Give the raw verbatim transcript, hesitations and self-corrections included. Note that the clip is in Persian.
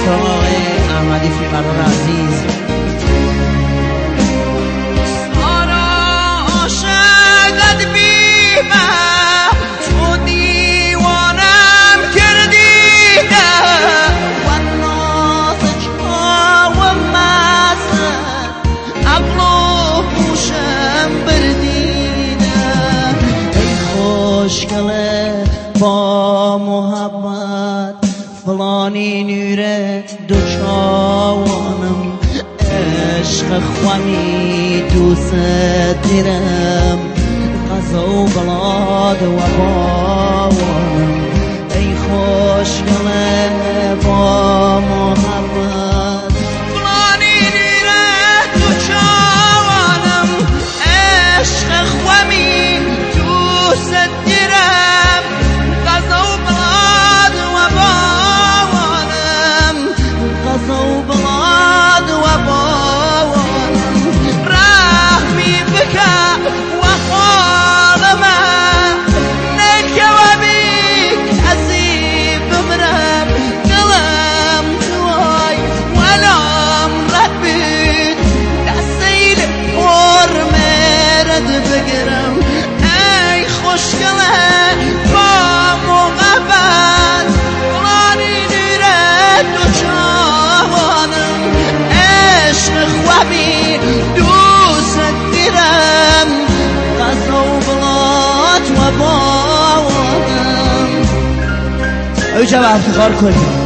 سراغ آقای احمدی فیلمبردار عزیز. سارا عاشقت بیمم تو دیوانم کردیده و ناز چاو مزد عقل و هوشم بردیده. ای خوشگله با محبت فلانی نوره دو چاوانم عشق خوانی دوست دیرم قضا و بلاد و باوانم. ای خوشگله با محبت فلانی نوره دو چاوانم عشق خوانی دوست دیرم قضا و بلاد و باوانم. قضا و بلاد و باوانم. رحمی بکا و خالمه نکه و بیک ازی بمرم دلم توی ولام رد بید دستیل پر مرد بگرم. ای خوشگله با محبت فلانی نوره دو چاوانم عشق خوابی دوست دیرم قضا و بلاد و باوانم. اوجا افتخار کنیم.